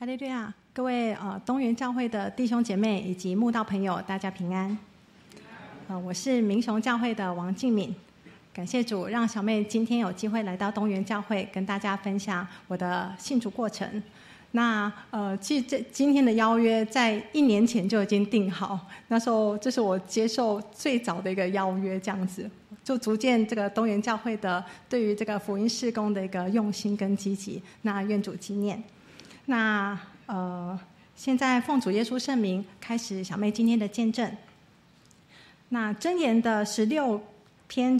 哈利路亚！各位东园教会的弟兄姐妹以及慕道朋友，大家平安。我是民雄教会的王静敏，感谢主让小妹今天有机会来到东园教会，跟大家分享我的信主过程。那其实今天的邀约在1年前就已经定好，那时候这是我接受最早的一个邀约，这样子就逐渐这个东园教会的对于这个福音事工的一个用心跟积极，那愿主纪念。那现在奉主耶稣圣名开始小妹今天的见证。那箴言的16篇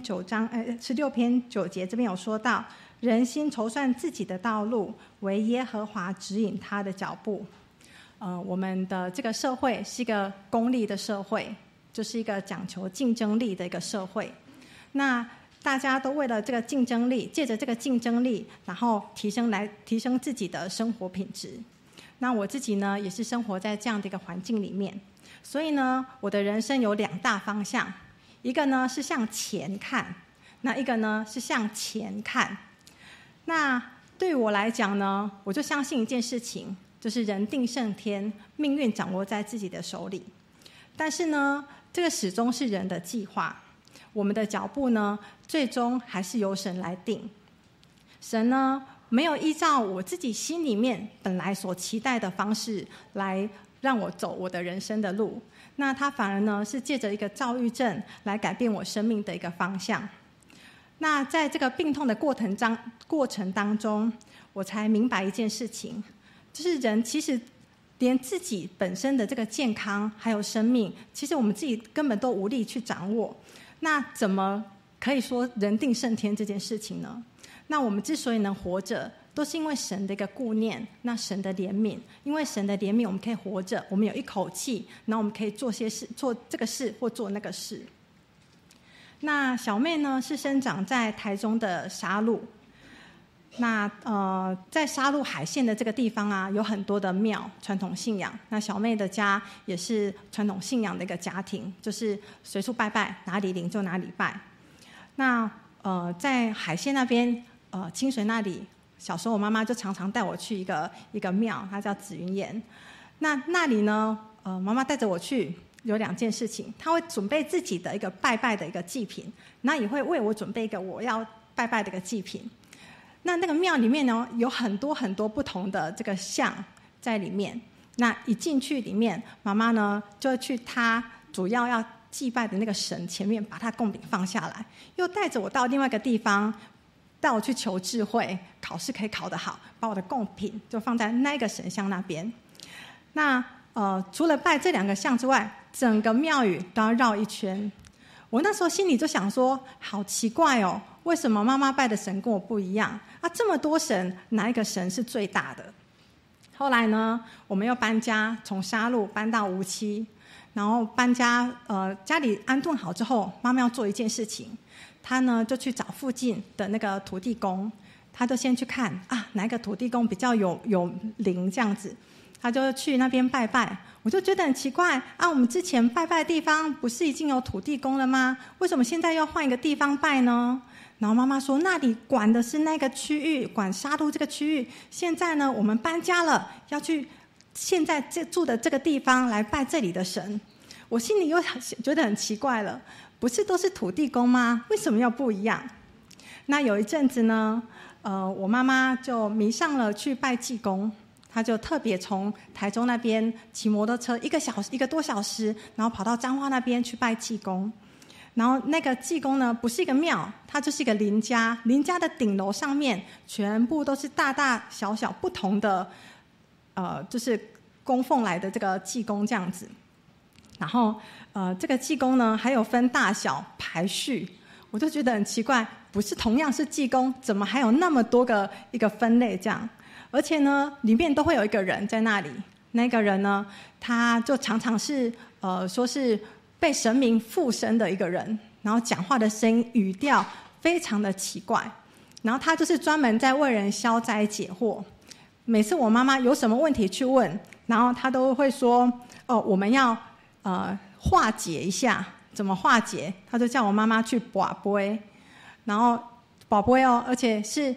9节这边有说到，人心筹算自己的道路，唯耶和华指引他的脚步。我们的这个社会是一个功利的社会，就是一个讲求竞争力的一个社会。那大家都为了这个竞争力，借着这个竞争力，然后提升自己的生活品质。那我自己呢，也是生活在这样的一个环境里面，所以呢，我的人生有2大方向，一个呢是向前看，那一个呢是向前看。那对于我来讲呢，我就相信一件事情，就是人定胜天，命运掌握在自己的手里。但是呢，这个始终是人的计划，我们的脚步呢，最终还是由神来定。神呢，没有依照我自己心里面本来所期待的方式来让我走我的人生的路，那他反而呢是借着一个躁郁症来改变我生命的一个方向。那在这个病痛的过程当中，我才明白一件事情，就是人其实连自己本身的这个健康还有生命，其实我们自己根本都无力去掌握。那怎么可以说人定胜天这件事情呢？那我们之所以能活着，都是因为神的一个顾念，那神的怜悯，因为神的怜悯我们可以活着，我们有一口气，然后我们可以做些事，做这个事或做那个事。那小妹呢是生长在台中的沙鹿，那在沙鹿海线的这个地方啊，有很多的庙，传统信仰。那小妹的家也是传统信仰的一个家庭，就是随处拜拜，哪里灵就哪里拜。那在海线那边清水那里，小时候我妈妈就常常带我去一个庙，它叫紫云岩。那里呢，妈妈带着我去，有2件事情，她会准备自己的一个拜拜的一个祭品，那也会为我准备一个我要拜拜的一个祭品。那个庙里面呢，有很多很多不同的这个像在里面。那一进去里面，妈妈呢就去她主要祭拜的那个神前面，把她贡品放下来，又带着我到另外一个地方，带我去求智慧，考试可以考得好，把我的贡品就放在那个神像那边。那除了拜这2个像之外，整个庙宇都要绕一圈。我那时候心里就想说，好奇怪哦，为什么妈妈拜的神跟我不一样啊？这么多神，哪一个神是最大的？后来呢，我们又搬家，从沙鹿搬到梧栖，然后搬家，家里安顿好之后，妈妈要做一件事情，她呢就去找附近的那个土地公，她就先去看啊，哪一个土地公比较有灵这样子。他就去那边拜拜，我就觉得很奇怪啊，我们之前拜拜的地方不是已经有土地公了吗？为什么现在要换一个地方拜呢？然后妈妈说，那里管的是那个区域，管沙鹿这个区域，现在呢我们搬家了，要去现在住的这个地方来拜这里的神。我心里又觉得很奇怪了，不是都是土地公吗？为什么要不一样？那有一阵子呢，我妈妈就迷上了去拜济公，他就特别从台中那边骑摩托车1个多小时，然后跑到彰化那边去拜济公。然后那个济公呢，不是一个庙，它就是一个邻家的顶楼上面全部都是大大小小不同的就是供奉来的这个济公这样子。然后这个济公呢还有分大小排序，我就觉得很奇怪，不是同样是济公，怎么还有那么多个一个分类这样？而且呢，里面都会有一个人在那里，那个人呢，他就常常是说是被神明附身的一个人，然后讲话的声音语调非常的奇怪，然后他就是专门在为人消灾解惑。每次我妈妈有什么问题去问，然后他都会说我们要化解一下，怎么化解？他就叫我妈妈去拔杯，然后拔杯而且是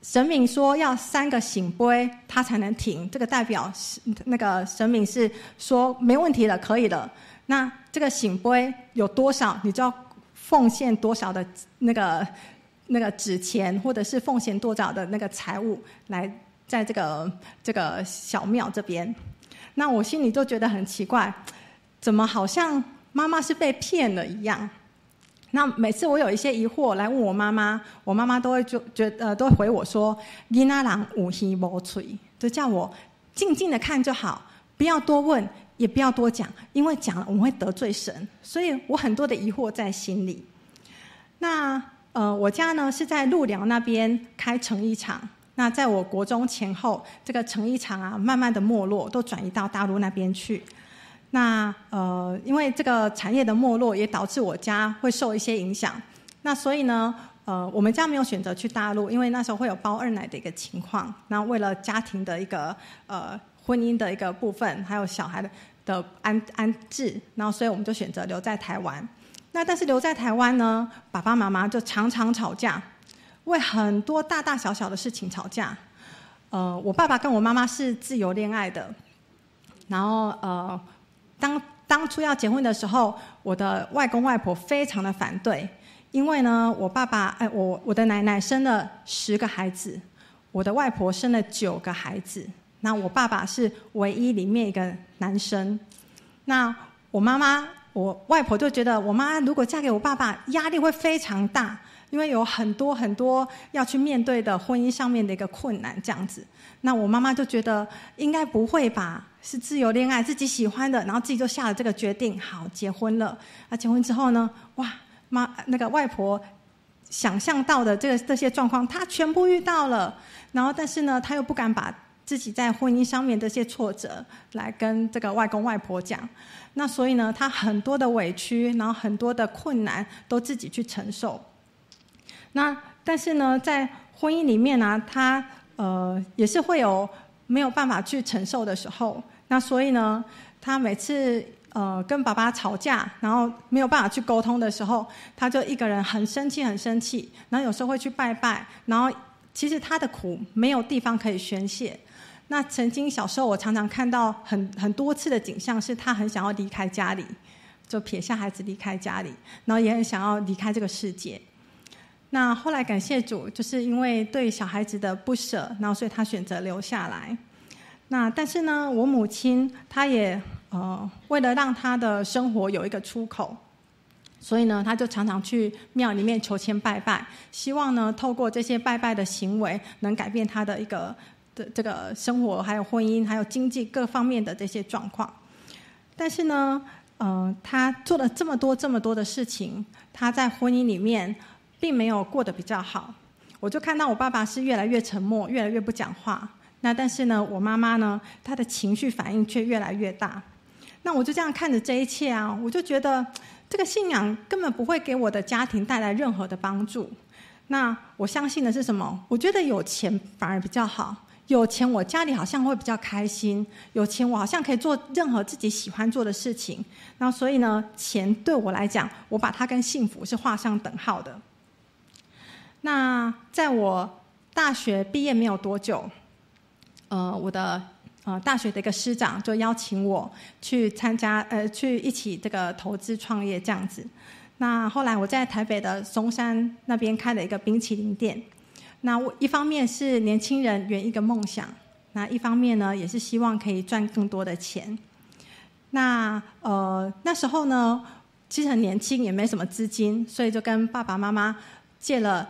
神明说要3个醒杯，他才能停。这个代表那个神明是说没问题了，可以了。那这个醒杯有多少，你就要奉献多少的那个纸钱，或者是奉献多少的那个财物来在这个小庙这边。那我心里就觉得很奇怪，怎么好像妈妈是被骗了一样？那每次我有一些疑惑来问我妈妈，我妈妈都会都会回我说：“囡仔人有耳无嘴”，就叫我静静的看就好，不要多问，也不要多讲，因为讲了我们会得罪神。所以我很多的疑惑在心里。那我家呢是在鹿寮那边开成衣厂。那在我国中前后，这个成衣厂啊，慢慢的没落，都转移到大陆那边去。那因为这个产业的没落，也导致我家会受一些影响。那所以呢，我们家没有选择去大陆，因为那时候会有包二奶的一个情况。那为了家庭的一个婚姻的一个部分，还有小孩的安置，然后所以我们就选择留在台湾。那但是留在台湾呢，爸爸妈妈就常常吵架，为很多大大小小的事情吵架。我爸爸跟我妈妈是自由恋爱的，然后当初要结婚的时候，我的外公外婆非常的反对，因为呢，我的奶奶生了10个孩子，我的外婆生了9个孩子，那我爸爸是唯一里面一个男生。那我外婆就觉得我妈如果嫁给我爸爸，压力会非常大，因为有很多很多要去面对的婚姻上面的一个困难这样子。那我妈妈就觉得应该不会吧，是自由恋爱，自己喜欢的，然后自己就下了这个决定，好，结婚了。结婚之后呢，哇，那个外婆想象到的这些状况，她全部遇到了。然后但是呢，她又不敢把自己在婚姻上面这些挫折来跟这个外公外婆讲。那所以呢，她很多的委屈，然后很多的困难都自己去承受。那但是呢，在婚姻里面呢，她也是会有没有办法去承受的时候。那所以呢，她每次跟爸爸吵架，然后没有办法去沟通的时候，她就一个人很生气，然后有时候会去拜拜，然后其实她的苦没有地方可以宣泄。那曾经小时候我常常看到很多次的景象，是她很想要离开家里，就撇下孩子离开家里，然后也很想要离开这个世界。那后来感谢主，就是因为对小孩子的不舍，然后所以他选择留下来。那但是呢，我母亲她也为了让她的生活有一个出口，所以呢，她就常常去庙里面求签拜拜，希望呢透过这些拜拜的行为，能改变她的一个这个生活，还有婚姻，还有经济各方面的这些状况。但是呢，她做了这么多的事情，她在婚姻里面并没有过得比较好。我就看到我爸爸是越来越沉默，越来越不讲话。那但是呢，我妈妈呢，她的情绪反应却越来越大。那我就这样看着这一切啊，我就觉得这个信仰根本不会给我的家庭带来任何的帮助。那我相信的是什么？我觉得有钱反而比较好，有钱我家里好像会比较开心，有钱我好像可以做任何自己喜欢做的事情。那所以呢，钱对我来讲，我把它跟幸福是画上等号的。那在我大学毕业没有多久，我的大学的一个师长就邀请我去参加去一起这个投资创业这样子。那后来我在台北的松山那边开了一个冰淇淋店。那一方面是年轻人圆一个梦想，那一方面呢也是希望可以赚更多的钱。那时候呢，其实很年轻，也没什么资金，所以就跟爸爸妈妈借了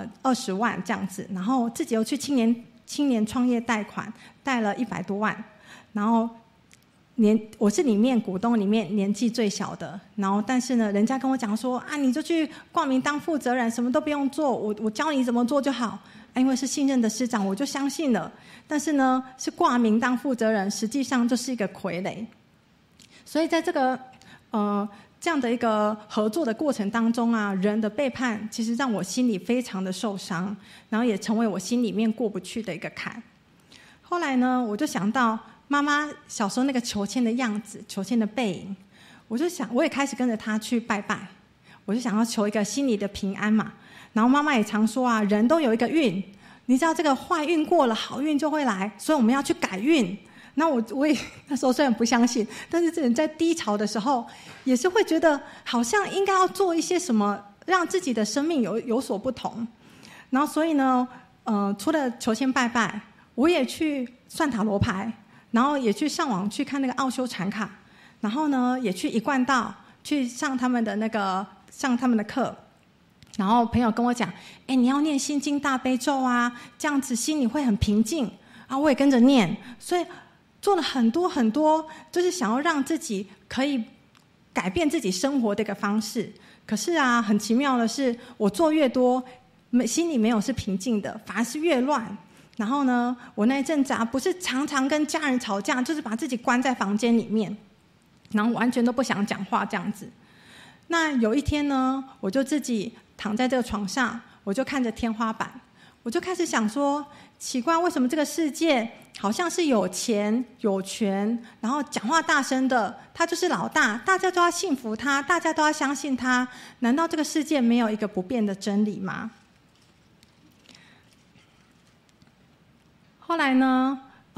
20万这样子，然后自己又去青年创业贷款，贷了100多万，然后我是里面股东里面年纪最小的，然后但是呢，人家跟我讲说啊，你就去挂名当负责人，什么都不用做，我教你怎么做就好。因为是信任的师长，我就相信了。但是呢，是挂名当负责人，实际上就是一个傀儡。所以在这个这样的一个合作的过程当中啊，人的背叛其实让我心里非常的受伤，然后也成为我心里面过不去的一个坎。后来呢，我就想到妈妈小时候那个求签的样子，求签的背影，我就想，我也开始跟着她去拜拜，我就想要求一个心里的平安嘛。然后妈妈也常说啊，人都有一个运， 你知道这个坏运过了，好运就会来，所以我们要去改运。那我也那时候虽然不相信，但是这人在低潮的时候，也是会觉得好像应该要做一些什么，让自己的生命有所不同。然后所以呢，除了求签拜拜，我也去算塔罗牌，然后也去上网去看那个奥修禅卡，然后呢也去一贯道去上他们的课。然后朋友跟我讲，你要念心经大悲咒啊，这样子心里会很平静啊。我也跟着念，所以做了很多很多，就是想要让自己可以改变自己生活的一个方式。可是啊，很奇妙的是，我做越多，心里没有是平静的，反而是越乱。然后呢，我那一阵子啊，不是常常跟家人吵架，就是把自己关在房间里面，然后完全都不想讲话这样子。那有一天呢，我就自己躺在这个床上，我就看着天花板，我就开始想说，奇怪，为什么这个世界好像是有钱有权，然后讲话大声的他就是老大，大家都要信服他，大家都要相信他，难道这个世界没有一个不变的真理吗？后来呢，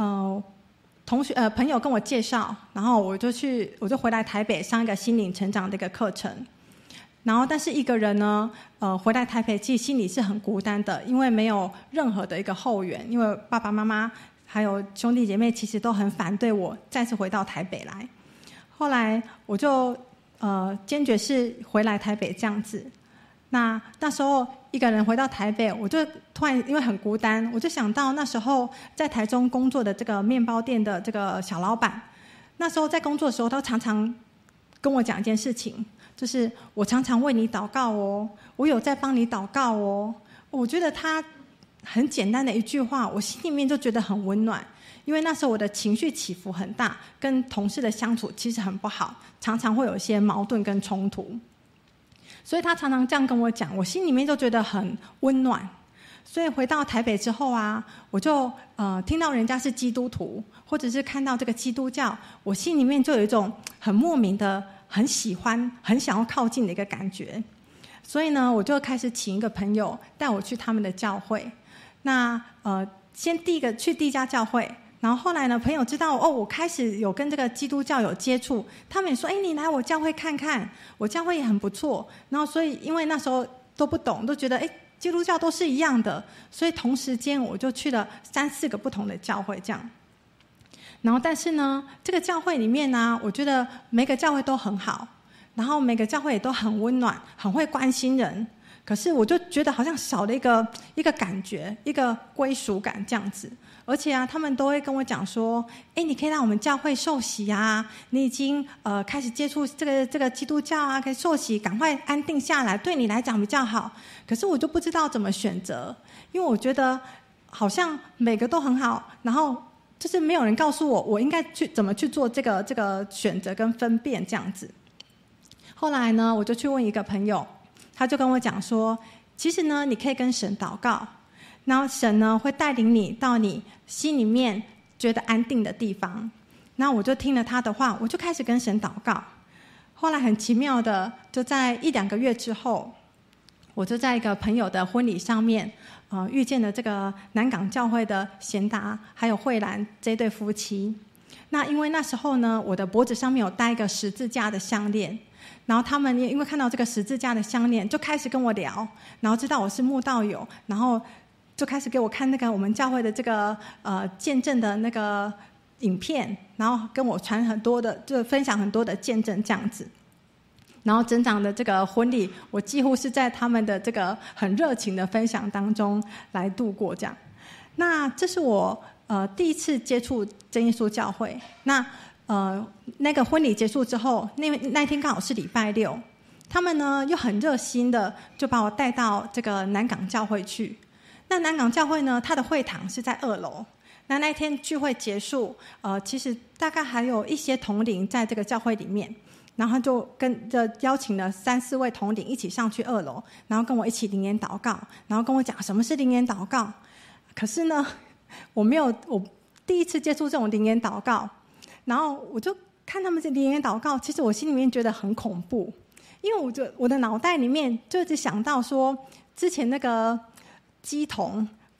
朋友跟我介绍，然后我就回来台北上一个心灵成长的一个课程。然后但是一个人呢，回来台北其实心里是很孤单的，因为没有任何的一个后援，因为爸爸妈妈还有兄弟姐妹其实都很反对我再次回到台北来。后来我就坚决是回来台北这样子。那时候一个人回到台北，我就突然因为很孤单，我就想到那时候在台中工作的这个面包店的这个小老板，那时候在工作的时候，他常常跟我讲一件事情，就是我常常为你祷告哦，我有在帮你祷告哦。我觉得他很简单的一句话，我心里面就觉得很温暖，因为那时候我的情绪起伏很大，跟同事的相处其实很不好，常常会有一些矛盾跟冲突。所以他常常这样跟我讲，我心里面就觉得很温暖。所以回到台北之后啊，我就听到人家是基督徒，或者是看到这个基督教，我心里面就有一种很莫名的很喜欢很想要靠近的一个感觉。所以呢，我就开始请一个朋友带我去他们的教会。那先第一家教会，然后后来呢，朋友知道我开始有跟这个基督教有接触，他们也说你来我教会看看，我教会也很不错。然后所以因为那时候都不懂，都觉得基督教都是一样的，所以同时间我就去了3-4个不同的教会这样。然后但是呢，这个教会里面呢，我觉得每个教会都很好，然后每个教会也都很温暖，很会关心人。可是我就觉得好像少了一个感觉，一个归属感这样子。而且啊，他们都会跟我讲说，你可以让我们教会受洗啊，你已经开始接触这个基督教啊，可以受洗，赶快安定下来，对你来讲比较好。可是我就不知道怎么选择，因为我觉得好像每个都很好，然后就是没有人告诉我应该怎么去做这个选择跟分辨这样子。后来呢，我就去问一个朋友，他就跟我讲说，其实呢，你可以跟神祷告，然后神呢会带领你到你心里面觉得安定的地方。然后我就听了他的话，我就开始跟神祷告。后来很奇妙的，就在1-2个月之后，我就在一个朋友的婚礼上面遇见了这个南港教会的贤达还有慧兰这对夫妻。那因为那时候呢，我的脖子上面有戴一个十字架的项链，然后他们因为看到这个十字架的项链，就开始跟我聊，然后知道我是慕道友，然后就开始给我看那个我们教会的这个见证的那个影片，然后跟我传很多的，就分享很多的见证这样子。然后整场的这个婚礼，我几乎是在他们的这个很热情的分享当中来度过这样。那这是我第一次接触真耶稣教会。那个婚礼结束之后，那天刚好是礼拜六，他们呢又很热心的就把我带到这个南港教会去。那南港教会呢，它的会堂是在2楼。那天聚会结束，其实大概还有一些同龄在这个教会里面，然后就邀请了3-4位同龄一起上去2楼，然后跟我一起灵言祷告，然后跟我讲什么是灵言祷告。可是呢，我第一次接触这种灵言祷告，然后我就看他们这灵言祷告，其实我心里面觉得很恐怖，因为我的脑袋里面就一直想到说，之前那个乩童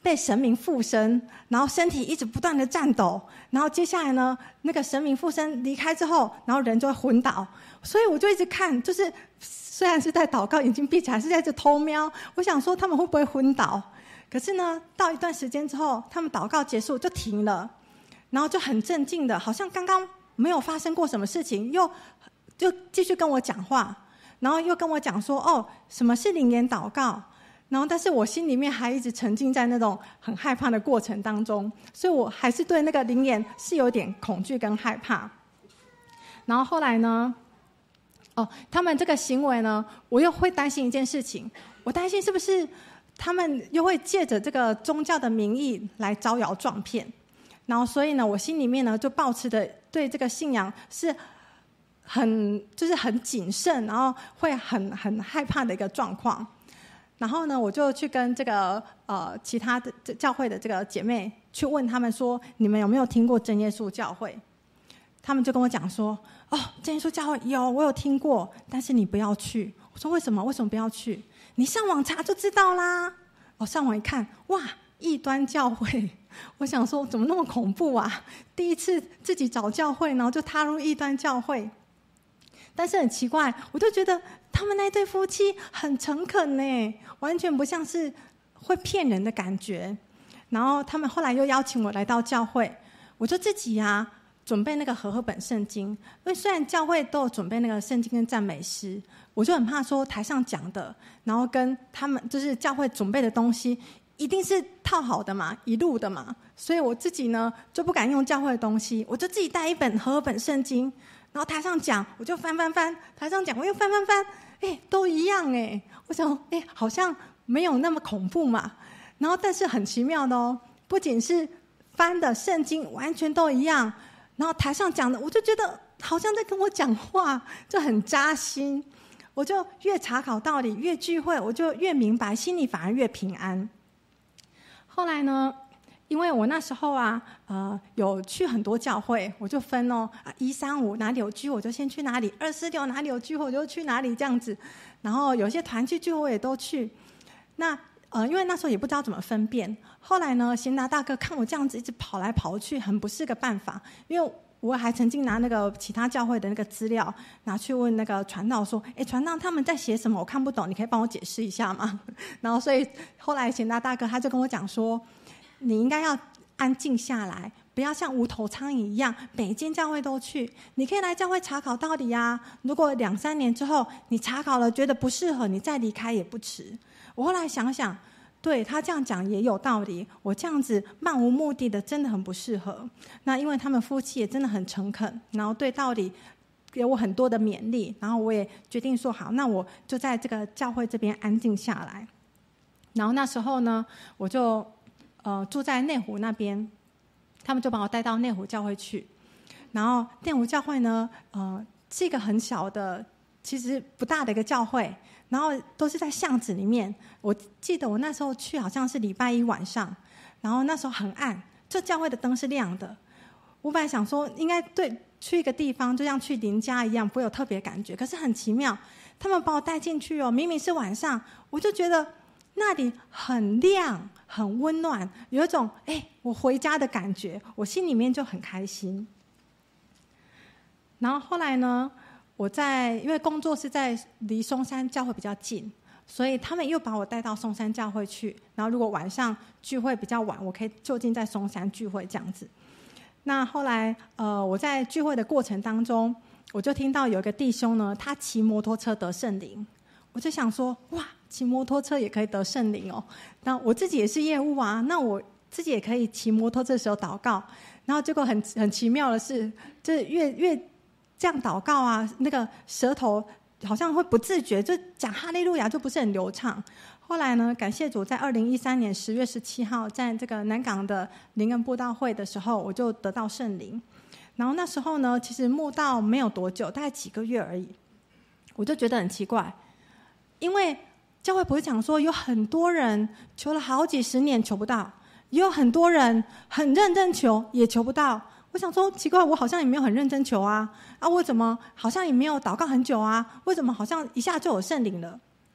被神明附身，然后身体一直不断的颤抖，然后接下来呢，那个神明附身离开之后，然后人就会昏倒。所以我就一直看，就是虽然是在祷告，眼睛闭起来，是在这偷瞄，我想说他们会不会昏倒？可是呢，到一段时间之后，他们祷告结束就停了，然后就很镇静的，好像刚刚没有发生过什么事情，就继续跟我讲话，然后又跟我讲说，哦，什么是灵言祷告？然后，但是我心里面还一直沉浸在那种很害怕的过程当中，所以我还是对那个灵言是有点恐惧跟害怕。然后后来呢，他们这个行为呢，我又会担心一件事情，我担心是不是他们又会借着这个宗教的名义来招摇撞骗。然后，所以呢，我心里面呢就抱持的对这个信仰是就是很谨慎，然后会很害怕的一个状况。然后呢，我就去跟这个其他的教会的这个姐妹去问他们说，你们有没有听过真耶稣教会？他们就跟我讲说，真耶稣教会有，我有听过，但是你不要去。我说为什么？为什么不要去？你上网查就知道啦。上网一看，哇，异端教会。我想说怎么那么恐怖啊，第一次自己找教会，然后就踏入异端教会。但是很奇怪，我就觉得他们那对夫妻很诚恳呢，完全不像是会骗人的感觉。然后他们后来又邀请我来到教会，我就自己准备那个和合本圣经，因为虽然教会都有准备那个圣经跟赞美诗，我就很怕说台上讲的，然后跟他们就是教会准备的东西一定是套好的嘛，一路的嘛，所以我自己呢就不敢用教会的东西，我就自己带一本和合本圣经，然后台上讲我就翻，台上讲我又翻，都一样我想好像没有那么恐怖嘛。然后但是很奇妙的不仅是翻的圣经完全都一样，然后台上讲的我就觉得好像在跟我讲话，就很扎心。我就越查考道理，越聚会，我就越明白，心里反而越平安。后来呢，因为我那时候有去很多教会，我就分135哪里有聚会我就先去哪里，246哪里有聚会我就去哪里这样子。然后有些团契聚会我也都去。那因为那时候也不知道怎么分辨。后来呢，贤达大哥看我这样子一直跑来跑去，很不是个办法。因为我还曾经拿那个其他教会的那个资料拿去问那个传道说，传道他们在写什么我看不懂，你可以帮我解释一下吗？然后所以后来贤达大哥他就跟我讲说，你应该要安静下来，不要像无头苍蝇一样每间教会都去，你可以来教会查考道理啊，如果2-3年之后你查考了觉得不适合，你再离开也不迟。我后来想想，对，他这样讲也有道理，我这样子漫无目的的真的很不适合。那因为他们夫妻也真的很诚恳，然后对道理给我很多的勉励，然后我也决定说好，那我就在这个教会这边安静下来。然后那时候呢，我就住在内湖那边，他们就把我带到内湖教会去。然后内湖教会呢是一个很小的，其实不大的一个教会，然后都是在巷子里面。我记得我那时候去好像是礼拜一晚上，然后那时候很暗，这教会的灯是亮的。我本来想说应该对去一个地方就像去邻家一样不会有特别感觉，可是很奇妙，他们把我带进去明明是晚上，我就觉得那里很亮很温暖，有一种我回家的感觉，我心里面就很开心。然后后来呢，因为工作是在离松山教会比较近，所以他们又把我带到松山教会去，然后如果晚上聚会比较晚，我可以就近在松山聚会这样子。那后来我在聚会的过程当中，我就听到有一个弟兄呢，他骑摩托车得圣灵。我就想说，哇，骑摩托车也可以得圣灵那我自己也是业务啊，那我自己也可以骑摩托车的时候祷告。然后结果很奇妙的是，就是越这样祷告那个舌头好像会不自觉就讲哈利路亚就不是很流畅。后来呢，感谢主，在2013年10月17号在这个南港的灵恩布道会的时候，我就得到圣灵。然后那时候呢，其实慕道没有多久，大概几个月而已，我就觉得很奇怪，因为教会不是讲说有很多人求了好几十年求不到，也有很多人很认真求也求不到。我想说奇怪，我好像也没有很认真求我怎么好像也没有祷告很久为什么好像一下就有圣灵了？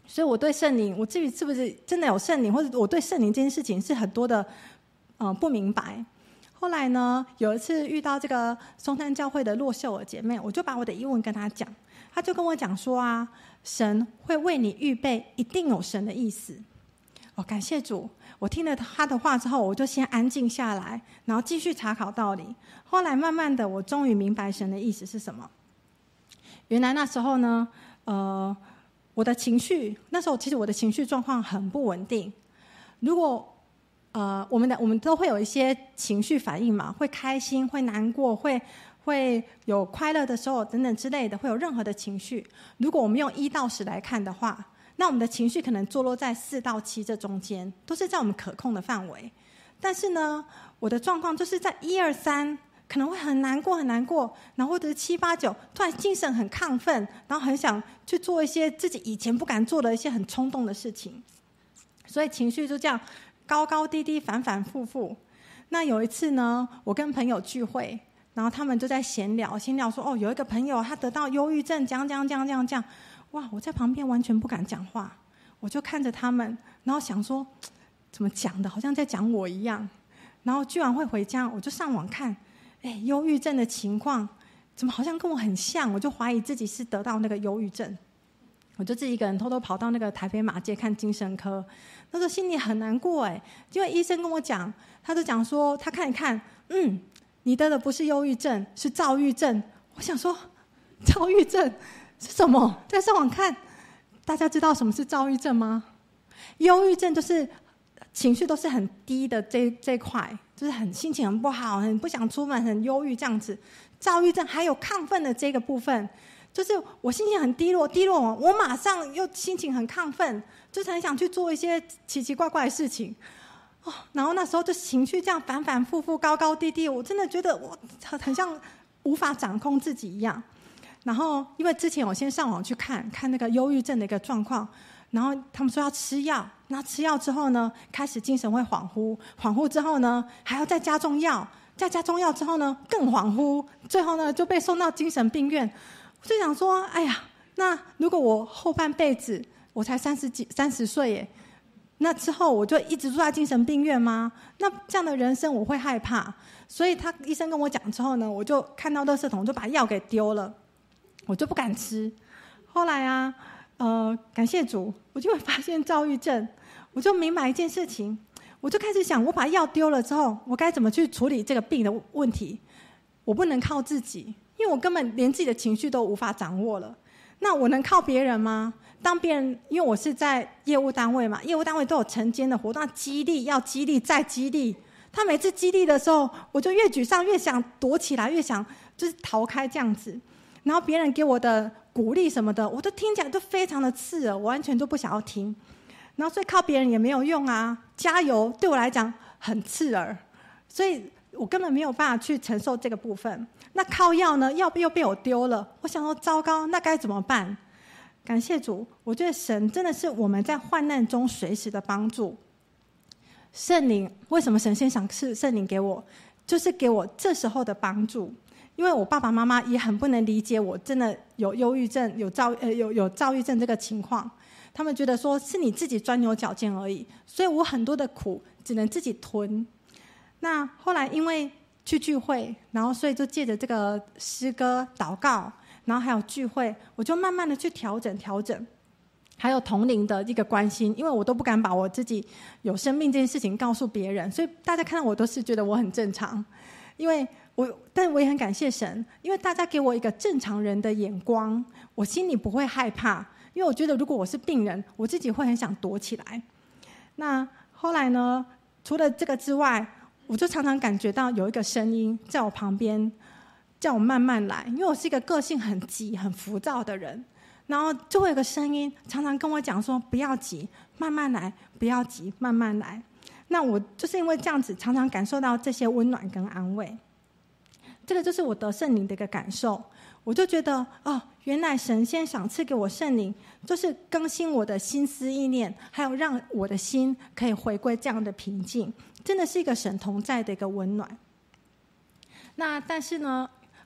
所以我对圣灵，我至于是不是真的有圣灵，或者我对圣灵这件事情是很多的不明白。后来呢，有一次遇到这个松山教会的骆秀尔姐妹，我就把我的疑问跟她讲，她就跟我讲说啊，神会为你预备，一定有神的意思。感谢主，我听了她的话之后，我就先安静下来，然后继续查考道理。后来慢慢的，我终于明白神的意思是什么。原来那时候呢，我的情绪，那时候其实我的情绪状况很不稳定。如果我们都会有一些情绪反应嘛，会开心，会难过，会有快乐的时候等等之类的，会有任何的情绪。如果我们用1到10来看的话，那我们的情绪可能坐落在4到7这中间，都是在我们可控的范围。但是呢，我的状况就是在1、2、3可能会很难过，然后或者是7、8、9，突然精神很亢奋，然后很想去做一些自己以前不敢做的一些很冲动的事情，所以情绪就这样高高低低，反反复复。那有一次呢，我跟朋友聚会，然后他们就在闲聊说，有一个朋友他得到忧郁症，这样。哇，我在旁边完全不敢讲话，我就看着他们，然后想说，怎么讲的好像在讲我一样。然后聚完会回家，我就上网看，忧郁症的情况怎么好像跟我很像，我就怀疑自己是得到那个忧郁症。我就自己一个人偷偷跑到那个台北马街看精神科，那时候心里很难过因为医生跟我讲，他就讲说他看一看，你得的不是忧郁症，是躁郁症。我想说，躁郁症是什么？在上网看，大家知道什么是躁郁症吗？忧郁症就是情绪都是很低的这一块，就是很心情很不好，很不想出门，很忧郁这样子。躁郁症还有亢奋的这个部分，就是我心情很低落，我马上又心情很亢奋，就是很想去做一些奇奇怪怪的事情。然后那时候就情绪这样反反复复，高高低低，我真的觉得我很像无法掌控自己一样。然后因为之前我先上网去看那个忧郁症的一个状况，然后他们说要吃药，然后吃药之后呢，开始精神会恍惚之后呢，还要再加重药，再加重药之后呢，更恍惚，最后呢就被送到精神病院。我就想说，哎呀，那如果我后半辈子，我才30岁耶，那之后我就一直住在精神病院吗？那这样的人生我会害怕。所以医生跟我讲之后呢，我就看到垃圾桶，就把药给丢了，我就不敢吃。后来啊，感谢主，我就会发现躁郁症，我就明白一件事情，我就开始想，我把药丢了之后，我该怎么去处理这个病的问题？我不能靠自己，因为我根本连自己的情绪都无法掌握了。那我能靠别人吗？当别人，因为我是在业务单位嘛，业务单位都有晨间的活动，要激励再激励。他每次激励的时候，我就越沮丧，越想躲起来，越想就是逃开这样子。然后别人给我的鼓励什么的，我都听起来都非常的刺耳，我完全都不想要听。然后所以靠别人也没有用啊，加油对我来讲很刺耳，所以我根本没有办法去承受这个部分。那靠药呢，药又被我丢了，我想说糟糕，那该怎么办？感谢主，我觉得神真的是我们在患难中随时的帮助。圣灵，为什么神先赏赐圣灵给我，就是给我这时候的帮助。因为我爸爸妈妈也很不能理解我真的有忧郁症、有躁郁症这个情况，他们觉得说是你自己钻牛角尖而已，所以我很多的苦只能自己吞。那后来因为去聚会，然后所以就借着这个诗歌祷告，然后还有聚会，我就慢慢的去调整，还有同龄的一个关心，因为我都不敢把我自己有生病这件事情告诉别人，所以大家看到我都是觉得我很正常。但我也很感谢神，因为大家给我一个正常人的眼光，我心里不会害怕，因为我觉得如果我是病人，我自己会很想躲起来。那后来呢，除了这个之外，我就常常感觉到有一个声音在我旁边叫我慢慢来，因为我是一个个性很急很浮躁的人，然后就会有个声音常常跟我讲说不要急，慢慢来，不要急，慢慢来。那我就是因为这样子常常感受到这些温暖跟安慰，这个就是我得圣灵的一个感受。我就觉得原来神先赏赐给我圣灵，就是更新我的心思意念，还有让我的心可以回归这样的平静，真的是一个神同在的一个温暖。那但是呢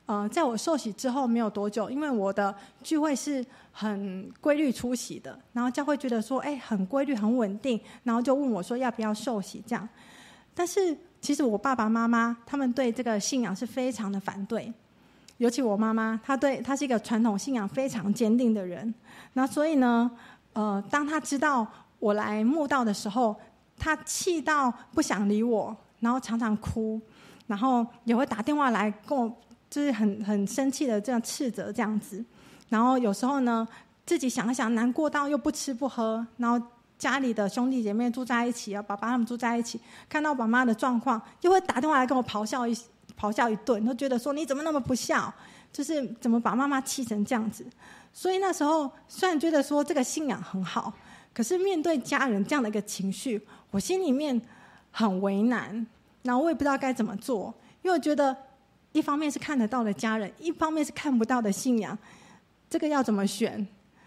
在我受洗之后没有多久，因为我的聚会是很规律出席的，然后教会觉得说，很规律、很稳定，然后就问我说要不要受洗这样。但是其实我爸爸妈妈他们对这个信仰是非常的反对，尤其我妈妈，她是一个传统信仰非常坚定的人。那所以呢，当她知道我来慕道的时候，她气到不想理我，然后常常哭，然后也会打电话来跟我。就是很生气的这样斥责这样子，然后有时候呢自己想一想难过到又不吃不喝，然后家里的兄弟姐妹住在一起爸爸他们住在一起，看到爸妈的状况又会打电话来跟我咆哮一顿，都觉得说你怎么那么不孝，就是怎么把妈妈气成这样子。所以那时候虽然觉得说这个信仰很好，可是面对家人这样的一个情绪，我心里面很为难，然后我也不知道该怎么做，因为我觉得一方面是看得到的家人，一方面是看不到的信仰，这个要怎么选？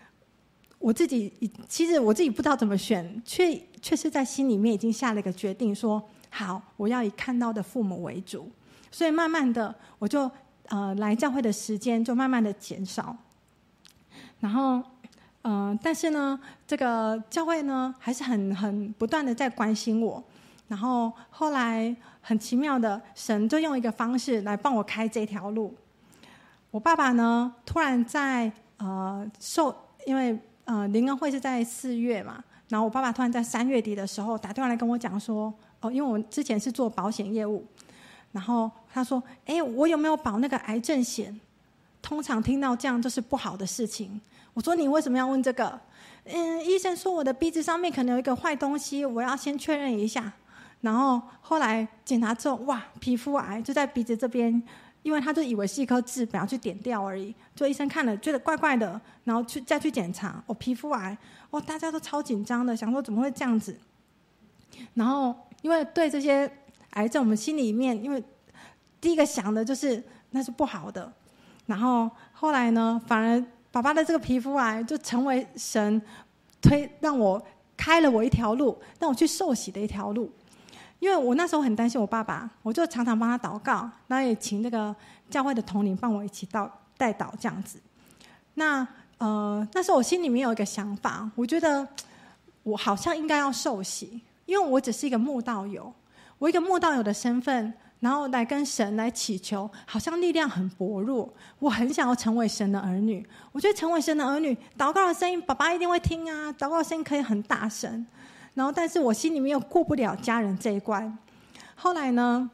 其实我自己不知道怎么选，却是在心里面已经下了一个决定说，好，我要以看到的父母为主。所以慢慢的我就来教会的时间就慢慢的减少，然后但是呢这个教会呢还是很不断的在关心我。然后后来很奇妙的，神就用一个方式来帮我开这条路。我爸爸呢突然在因为灵恩会是在4月嘛，然后我爸爸突然在3月底的时候打电话来跟我讲说，因为我之前是做保险业务，然后他说，我有没有保那个癌症险？通常听到这样就是不好的事情。我说你为什么要问这个？医生说我的鼻子上面可能有一个坏东西，我要先确认一下。然后后来检查之后，哇，皮肤癌就在鼻子这边，因为他就以为是一颗痣，本来去点掉而已，就医生看了觉得怪怪的，然后再去检查，皮肤癌，大家都超紧张的，想说怎么会这样子。然后因为对这些癌症，我们心里面因为第一个想的就是那是不好的，然后后来呢，反而爸爸的这个皮肤癌就成为神让我开了我一条路，让我去受洗的一条路。因为我那时候很担心我爸爸，我就常常帮他祷告，然后也请那个教会的统领帮我一起代祷这样子。那时候我心里面有一个想法，我觉得我好像应该要受洗，因为我只是一个慕道友，我一个慕道友的身份，然后来跟神来祈求，好像力量很薄弱。我很想要成为神的儿女，我觉得成为神的儿女，祷告的声音爸爸一定会听啊，祷告的声音可以很大声。然后但是我心里面又过不了家人这一关。后来呢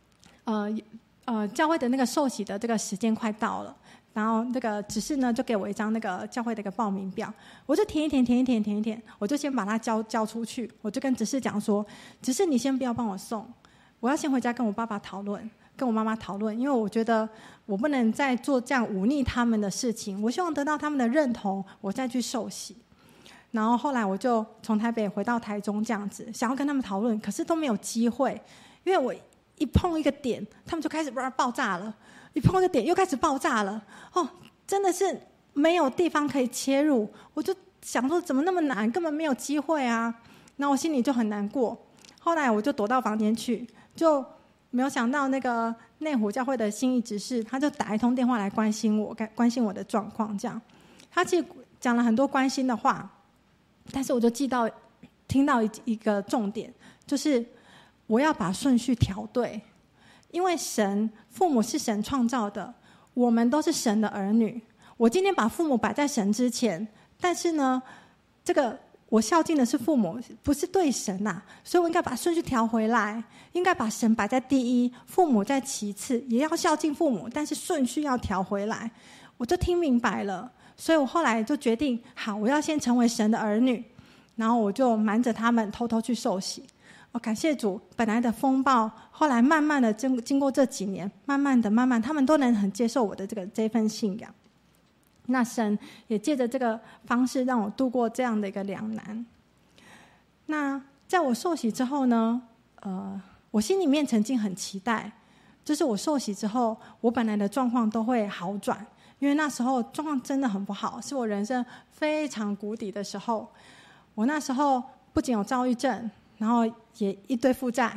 教会的那个受洗的这个时间快到了，然后那个执事呢就给我一张那个教会的一个报名表，我就填一填，我就先把它交出去。我就跟执事讲说，执事你先不要帮我送，我要先回家跟我爸爸讨论，跟我妈妈讨论，因为我觉得我不能再做这样忤逆他们的事情，我希望得到他们的认同，我再去受洗。然后后来我就从台北回到台中这样子，想要跟他们讨论，可是都没有机会，因为我一碰一个点，他们就开始爆炸了，一碰一个点又开始爆炸了，真的是没有地方可以切入。我就想说怎么那么难，根本没有机会啊，然后我心里就很难过。后来我就躲到房间去，就没有想到那个内湖教会的新义执事，他就打一通电话来关心我的状况，这样他其实讲了很多关心的话，但是我就听到一个重点，就是我要把顺序调对，因为父母是神创造的，我们都是神的儿女。我今天把父母摆在神之前，但是呢，这个我孝敬的是父母，不是对神啊，所以我应该把顺序调回来，应该把神摆在第一，父母在其次，也要孝敬父母，但是顺序要调回来。我就听明白了，所以我后来就决定，好，我要先成为神的儿女，然后我就瞒着他们偷偷去受洗。感谢主，本来的风暴，后来慢慢的经过这几年，慢慢，他们都能很接受我的这份信仰。那神也借着这个方式让我度过这样的一个两难。那在我受洗之后呢，我心里面曾经很期待，就是我受洗之后，我本来的状况都会好转，因为那时候状况真的很不好，是我人生非常谷底的时候。我那时候不仅有躁郁症，然后也一堆负债，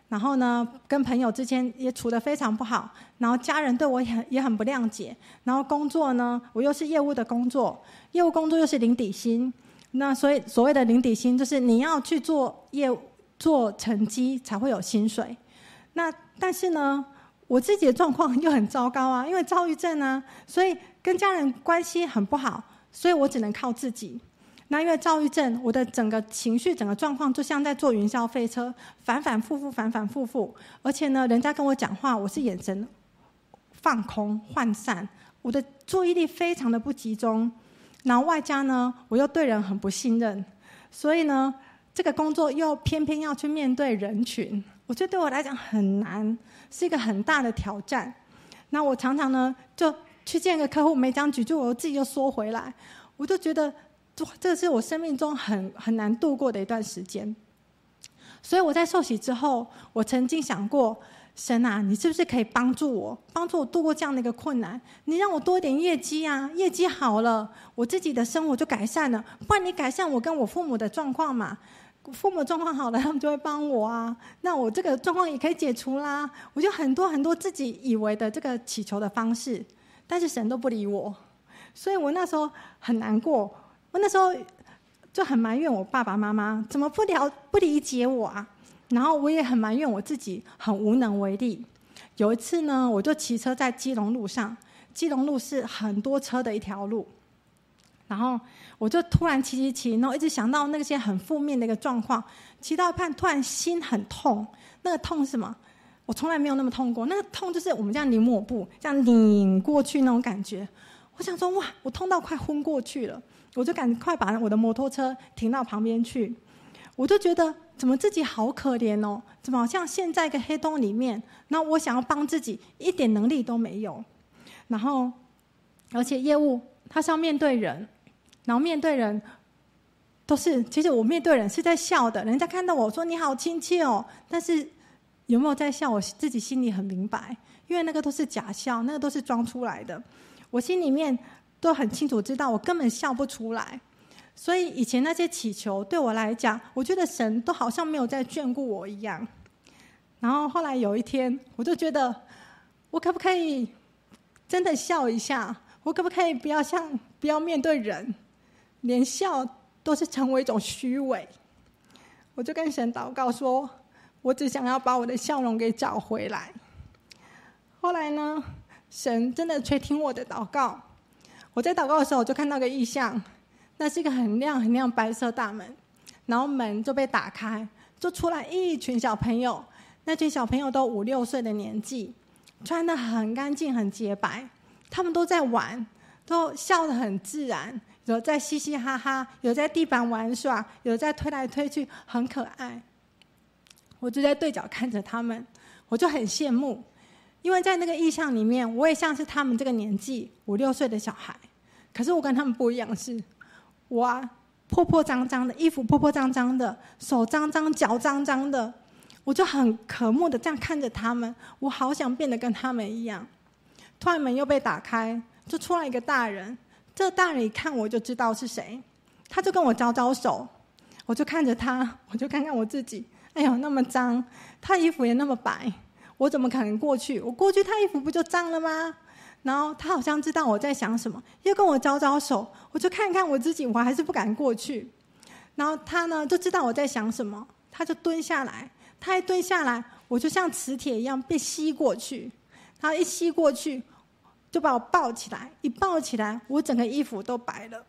然后呢，跟朋友之间也处得非常不好，然后家人对我也很不谅解，然后工作呢，我又是业务的工作，业务工作又是零底薪，那所以所谓的零底薪就是你要去做业务做成绩才会有薪水。那但是呢，我自己的状况又很糟糕啊，因为躁郁症啊，所以跟家人关系很不好，所以我只能靠自己。那因为躁郁症，我的整个情绪、整个状况就像在坐云霄飞车，反反复复，而且呢，人家跟我讲话，我是眼神放空、涣散，我的注意力非常的不集中，然后外加呢，我又对人很不信任，所以呢，这个工作又偏偏要去面对人群，我觉得对我来讲很难，是一个很大的挑战。那我常常呢，就去见个客户，没讲几句，我自己就缩回来，我就觉得这是我生命中很难度过的一段时间。所以我在受洗之后，我曾经想过，神啊，你是不是可以帮助我度过这样的一个困难？你让我多一点业绩啊，业绩好了，我自己的生活就改善了。不然你改善我跟我父母的状况嘛，父母状况好了，他们就会帮我啊。那我这个状况也可以解除啦。我就很多自己以为的这个祈求的方式，但是神都不理我，所以我那时候很难过。我那时候就很埋怨我爸爸妈妈怎么不理解我啊，然后我也很埋怨我自己很无能为力。有一次呢，我就骑车在基隆路上，基隆路是很多车的一条路，然后我就突然骑，然后一直想到那些很负面的一个状况，骑到一半突然心很痛，那个痛是什么？我从来没有那么痛过，那个痛就是我们这样拧抹布这样拧过去那种感觉。我想说哇，我痛到快昏过去了，我就赶快把我的摩托车停到旁边去。我就觉得怎么自己好可怜哦，怎么好像陷在一个黑洞里面，然后我想要帮自己一点能力都没有。然后而且业务它是要面对人，然后面对人都是，其实我面对人是在笑的，人家看到我说你好亲切哦，但是有没有在笑，我自己心里很明白，因为那个都是假笑，那个都是装出来的，我心里面都很清楚知道我根本笑不出来。所以以前那些祈求对我来讲，我觉得神都好像没有在眷顾我一样。然后后来有一天，我就觉得我可不可以真的笑一下，我可不可以不要面对人，连笑都是成为一种虚伪。我就跟神祷告说，我只想要把我的笑容给找回来。后来呢，神真的垂听我的祷告。我在祷告的时候，我就看到个异象，那是一个很亮很亮白色大门，然后门就被打开，就出来一群小朋友。那群小朋友都5、6岁的年纪，穿得很干净很洁白，他们都在玩，都笑得很自然，有在嘻嘻哈哈，有在地板玩耍，有在推来推去，很可爱。我就在对角看着他们，我就很羡慕，因为在那个意象里面，我也像是他们这个年纪5、6岁的小孩。可是我跟他们不一样，是我破破脏脏的衣服，破破脏脏的，手脏脏脚脏脏的，我就很渴慕的这样看着他们，我好想变得跟他们一样。突然门又被打开，就出来一个大人，这个大人一看我就知道是谁，他就跟我招招手，我就看着他，我就看看我自己，哎呦那么脏，他衣服也那么白，我怎么可能过去？我过去他衣服不就脏了吗？然后他好像知道我在想什么，又跟我招招手，我就看看我自己，我还是不敢过去。然后他呢就知道我在想什么，他就蹲下来，他一蹲下来，我就像磁铁一样被吸过去，他一吸过去就把我抱起来，一抱起来我整个衣服都白了。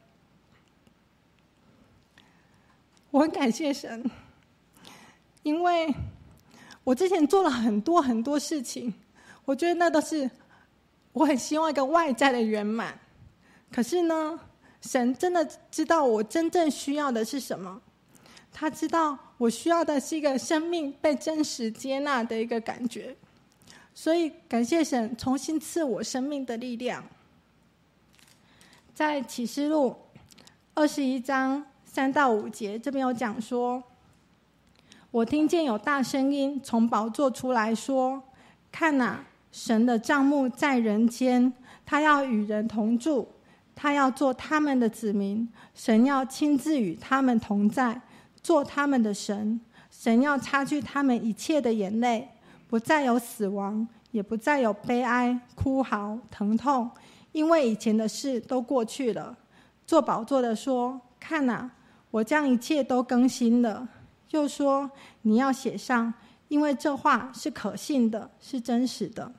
我很感谢神，因为我之前做了很多事情，我觉得那都是我很希望一个外在的圆满。可是呢，神真的知道我真正需要的是什么，他知道我需要的是一个生命被真实接纳的一个感觉。所以感谢神重新赐我生命的力量。在启示录21章3到5节，这边有讲说，我听见有大声音从宝座出来说，看哪，神的帐幕在人间，他要与人同住，他要做他们的子民，神要亲自与他们同在，做他们的神， 神要擦去他们一切的眼泪，不再有死亡，也不再有悲哀、哭嚎、疼痛，因为以前的事都过去了。坐宝座的说：看哪，我将一切都更新了。又说：你要写上，因为这话是可信的，是真实的。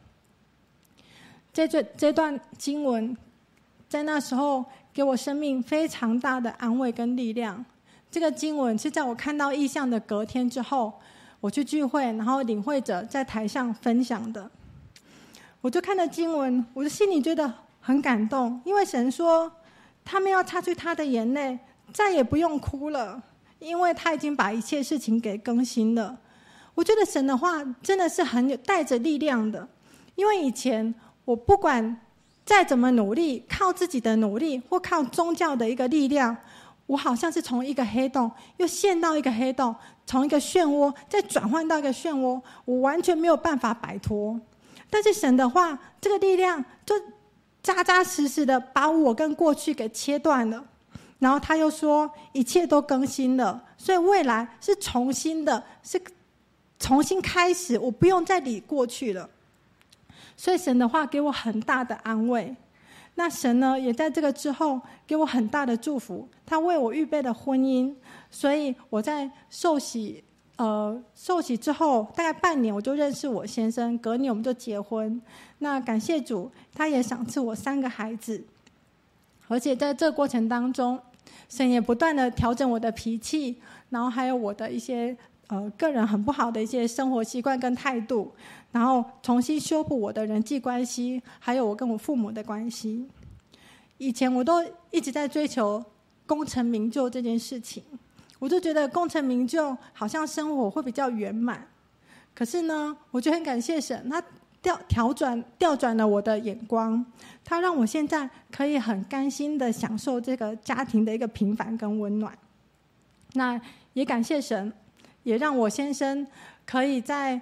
这段经文在那时候给我生命非常大的安慰跟力量。这个经文是在我看到异象的隔天之后，我去聚会，然后领会者在台上分享的。我就看到经文，我的心里觉得很感动，因为神说他们要擦去他的眼泪，再也不用哭了，因为他已经把一切事情给更新了。我觉得神的话真的是很有带着力量的，因为以前我不管再怎么努力，靠自己的努力或靠宗教的一个力量，我好像是从一个黑洞又陷到一个黑洞，从一个漩涡再转换到一个漩涡，我完全没有办法摆脱。但是神的话，这个力量就扎扎实实的把我跟过去给切断了。然后他又说一切都更新了，所以未来是重新的，是重新开始，我不用再理过去了。所以神的话给我很大的安慰。那神呢，也在这个之后给我很大的祝福，他为我预备了婚姻。所以我在受洗之后大概半年，我就认识我先生，隔年我们就结婚。那感谢主，他也赏赐我3个孩子。而且在这个过程当中，神也不断的调整我的脾气，然后还有我的一些个人很不好的一些生活习惯跟态度，然后重新修补我的人际关系，还有我跟我父母的关系。以前我都一直在追求功成名就这件事情，我就觉得功成名就好像生活会比较圆满。可是呢，我就很感谢神，他调转了我的眼光，他让我现在可以很甘心的享受这个家庭的一个平凡跟温暖。那也感谢神，也让我先生可以在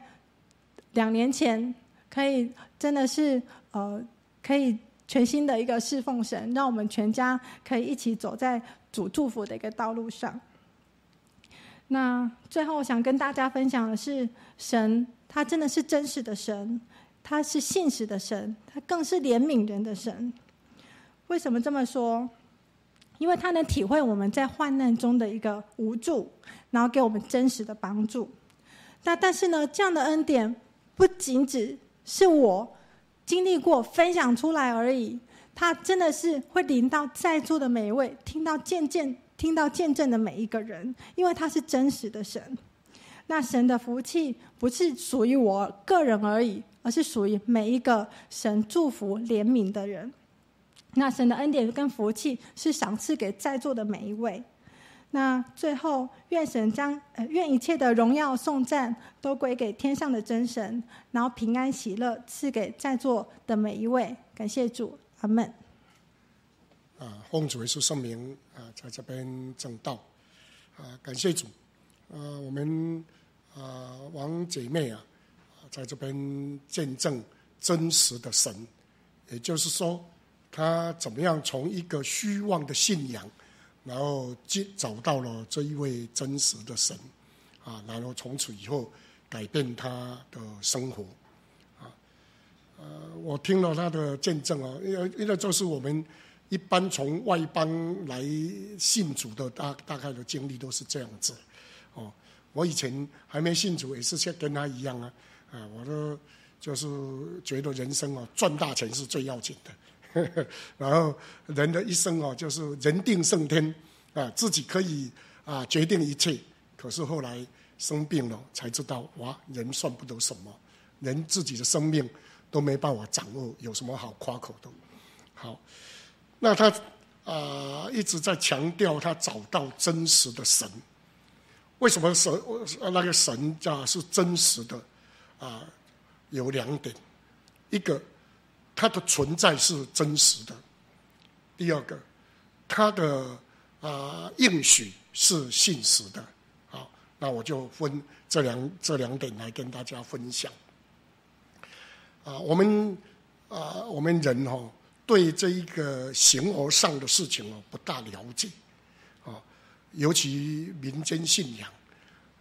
2年前可以真的是可以全心的一个侍奉神，让我们全家可以一起走在主祝福的一个道路上。那最后我想跟大家分享的是，神他真的是真实的神，他是信实的神，他更是怜悯人的神。为什么这么说？因为他能体会我们在患难中的一个无助，然后给我们真实的帮助。但是呢，这样的恩典不仅只是我经历过分享出来而已，他真的是会临到在座的每一位，听到见证的每一个人，因为他是真实的神。那神的福气不是属于我个人而已，而是属于每一个神祝福怜悯的人。那神的恩典跟福气是赏赐给在座的每一位。那最后愿神愿一切的荣耀颂赞都归给天上的真神，然后平安喜乐赐给在座的每一位。感谢主，阿们。 奉主耶稣圣名在这边证道感谢主我们王姐妹在这边见证真实的神，也就是说他怎么样从一个虚妄的信仰，然后找到了这一位真实的神然后从此以后改变他的生活我听了他的见证因为就是我们一般从外邦来信主的大概的经历都是这样子我以前还没信主也是像跟他一样我都就是觉得人生赚大钱是最要紧的然后人的一生就是人定胜天自己可以决定一切。可是后来生病了才知道，哇，人算不得什么，人自己的生命都没办法掌握，有什么好夸口的？好，那他一直在强调他找到真实的神。为什么那个神是真实的有2点，一个它的存在是真实的，第二个它的应许是信实的。好，那我就分这两点来跟大家分享我们人对这一个形而上的事情不大了解尤其民间信仰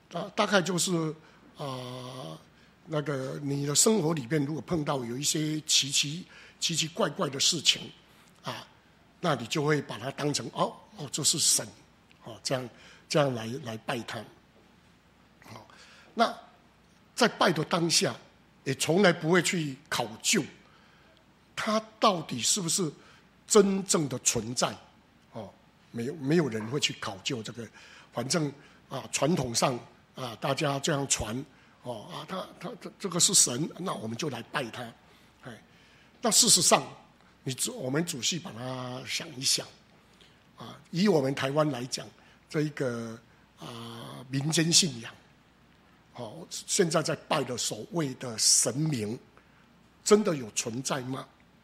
大概就是那个你的生活里面如果碰到有一些奇奇怪怪的事情啊，那你就会把它当成这是神，这样来拜他。好，那在拜的当下，也从来不会去考究它到底是不是真正的存在。没有人会去考究这个，反正传统上大家这样传他这个是神，那我们就来拜他。那事实上，我们仔细把它想一想以我们台湾来讲，这一个民间信仰，现在在拜的所谓的神明，真的有存在吗？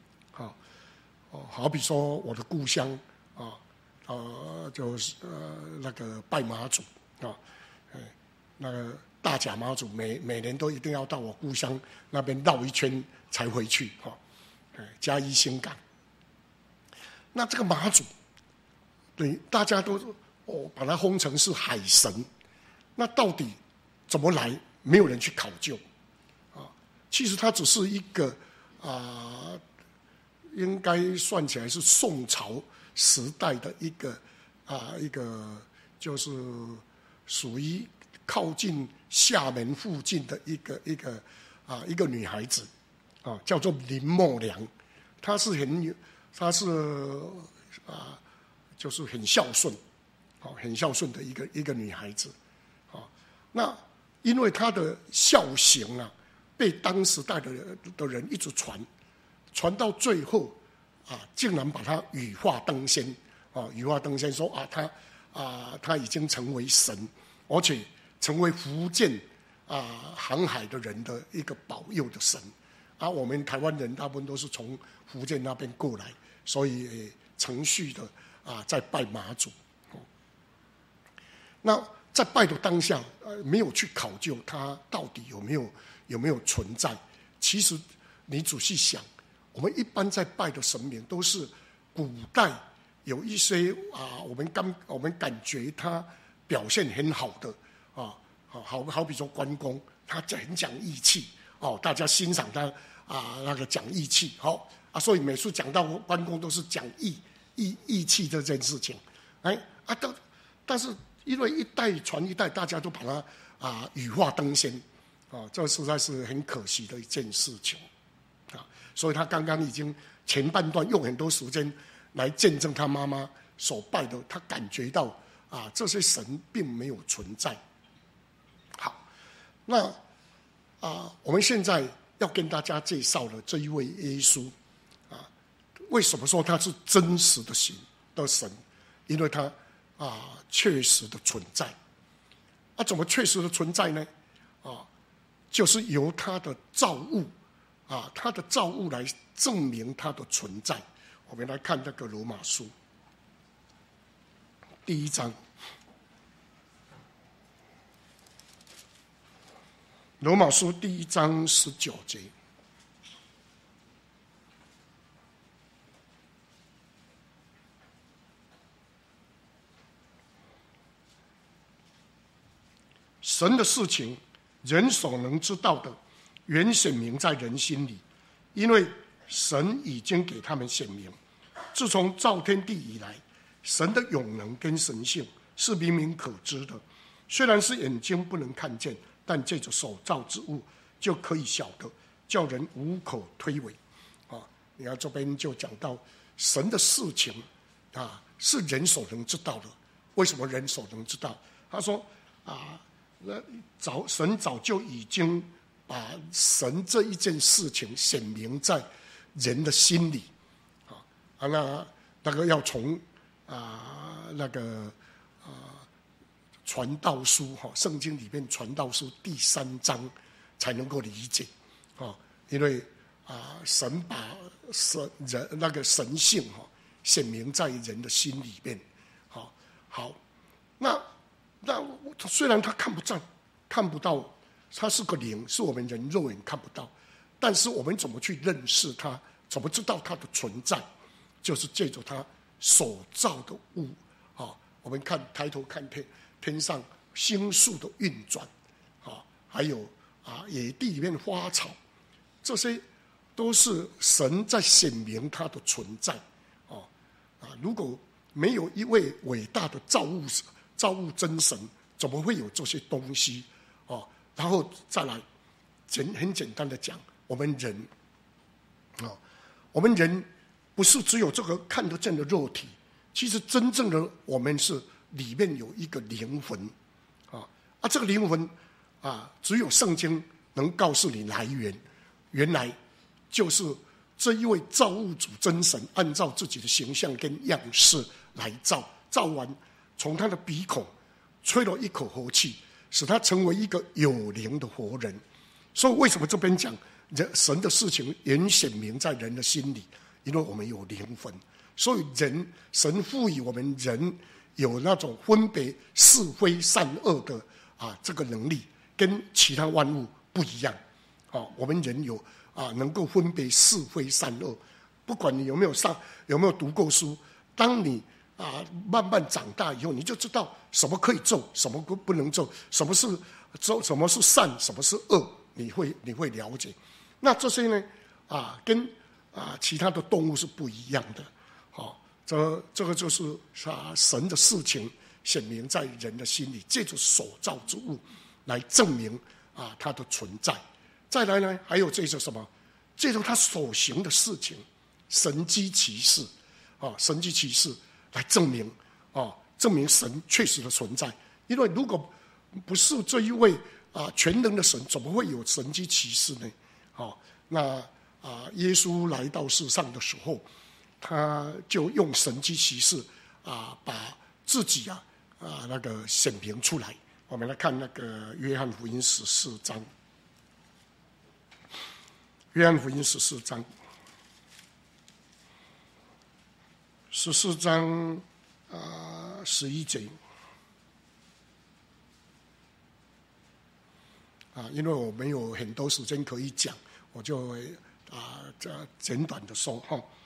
好比说我的故乡就是那个拜妈祖那个大甲妈祖每年都一定要到我故乡那边绕一圈才回去嘉义新港。那这个妈祖，对大家都把它轰成是海神，那到底怎么来？没有人去考究其实它只是一个应该算起来是宋朝时代的一个就是属于靠近厦门附近的一个女孩子叫做林默娘，她是就是很孝顺的一个女孩子那因为她的孝行被当时代的人一直传到最后竟然把他羽化登仙羽化登仙说他已经成为神，而且成为福建航海的人的一个保佑的神我们台湾人大部分都是从福建那边过来，所以程序的在拜妈祖那在拜的当下没有去考究它到底有没有存在。其实你仔细想，我们一般在拜的神明都是古代有一些我们感觉他表现很好的好比说关公，他很讲义气大家欣赏他那个讲义气所以每次讲到关公都是讲义气这件事情但是因为一代传一代，大家都把它羽化登仙这实在是很可惜的一件事情所以他刚刚已经前半段用很多时间来见证他妈妈所拜的，他感觉到这些神并没有存在。好，那我们现在要跟大家介绍的这一位耶稣为什么说他是真实的神？因为他确实的存在怎么确实的存在呢？就是由他的造物他的造物来证明他的存在。我们来看那个罗马书第1章，罗马书第1章19节。神的事情，人所能知道的，原显明在人心里，因为神已经给他们显明。自从造天地以来，神的永能跟神性是明明可知的，虽然是眼睛不能看见，但借着所造之物就可以晓得，叫人无可推诿你看这边就讲到神的事情是人所能知道的。为什么人所能知道？他说神早就已经把神这一件事情显明在人的心里那个要从那个传道书圣经里面传道书第3章才能够理解因为神把人那个神性显明在人的心里面好那虽然他看不到，他是个灵，是我们人肉眼看不到，但是我们怎么去认识他，怎么知道他的存在，就是借着他所造的物我们抬头看天上星宿的运转，还有野地里面花草，这些都是神在显明他的存在。如果没有一位伟大的造物真神，怎么会有这些东西？然后再来很简单的讲，我们人不是只有这个看得见的肉体，其实真正的我们是里面有一个灵魂这个灵魂只有圣经能告诉你来源，原来就是这一位造物主真神按照自己的形象跟样式来造完，从他的鼻孔吹了一口活气，使他成为一个有灵的活人。所以为什么这边讲神的事情原显明在人的心里？因为我们有灵魂，所以神赋予我们人有那种分别是非善恶的这个能力，跟其他万物不一样。我们人有能够分别是非善恶，不管你有没有读过书，当你慢慢长大以后，你就知道什么可以做，什么不能做，什么是善，什么是恶，你会了解。那这些呢跟其他的动物是不一样的。这个就是神的事情显明在人的心里，借着所造之物来证明他的存在。再来呢，还有借着什么？借着他所行的事情，神迹奇事神迹奇事来证明神确实的存在。因为如果不是这一位全能的神，怎么会有神迹奇事呢？那耶稣来到世上的时候，他就用神迹奇事把自己那个显明出来。我们来看那个约翰福音14章。约翰福音14章，14章11节因为我没有很多时间可以讲，我就会简短的说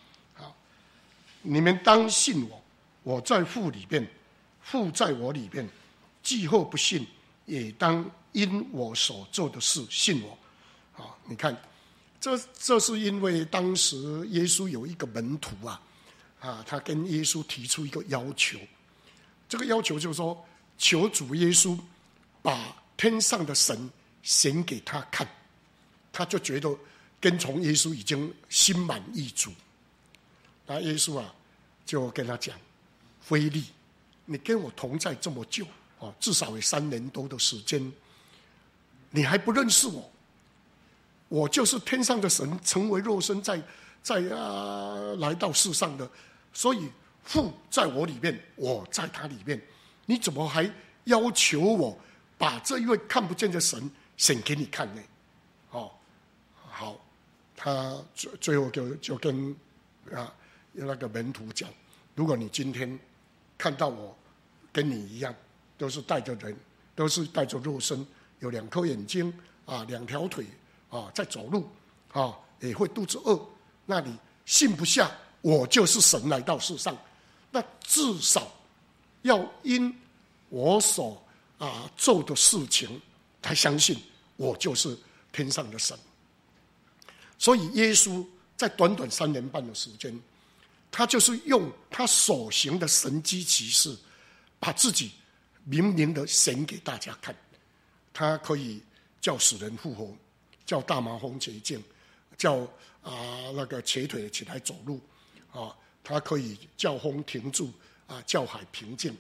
你们当信我，我在父里面，父在我里面。既或不信，也当因我所做的事信我。你看，这是因为当时耶稣有一个门徒他跟耶稣提出一个要求，这个要求就是说，求主耶稣把天上的神显给他看，他就觉得跟从耶稣已经心满意足。那耶稣就跟他讲，腓力，你跟我同在这么久至少有3年多的时间，你还不认识我？我就是天上的神成为肉身在来到世上的，所以父在我里面，我在他里面，你怎么还要求我把这一位看不见的神显给你看呢？好，他最后就跟那个门徒讲，如果你今天看到我跟你一样，都是带着肉身，有2颗眼睛2条腿在走路也会肚子饿，那你信不下我就是神来到世上，那至少要因我所做的事情才相信我就是天上的神。所以耶稣在短短3年半的时间，他就是用他所行的神迹奇事，把自己明明的显给大家看。他可以叫死人复活，叫大麻风洁净，叫那个瘸腿起来走路他可以叫风停住叫海平静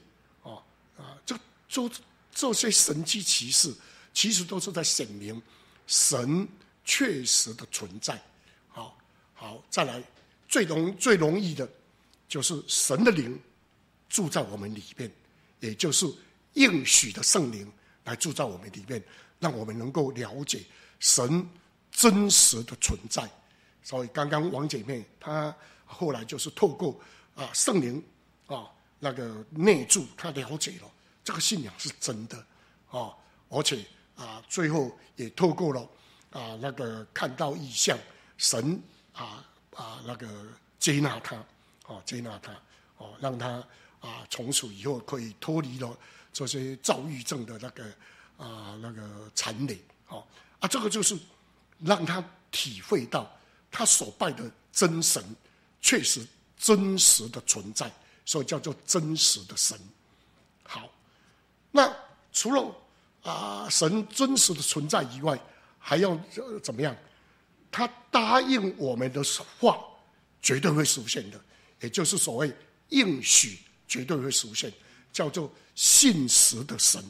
这些神迹奇事，其实都是在显明神确实的存在。好，再来最容易的就是神的灵住在我们里面，也就是应许的圣灵来住在我们里面，让我们能够了解神真实的存在。所以刚刚王姐妹她后来就是透过圣灵那个内住，她了解了这个信仰是真的而且最后也透过了那个看到异象，神那个接纳他让他从此以后可以脱离了这些躁郁症的那个残累，这个就是让他体会到他所拜的真神确实真实的存在，所以叫做真实的神。好，那除了神真实的存在以外，还要怎么样？他答应我们的话绝对会实现的，也就是所谓应许绝对会实现，叫做信实的神。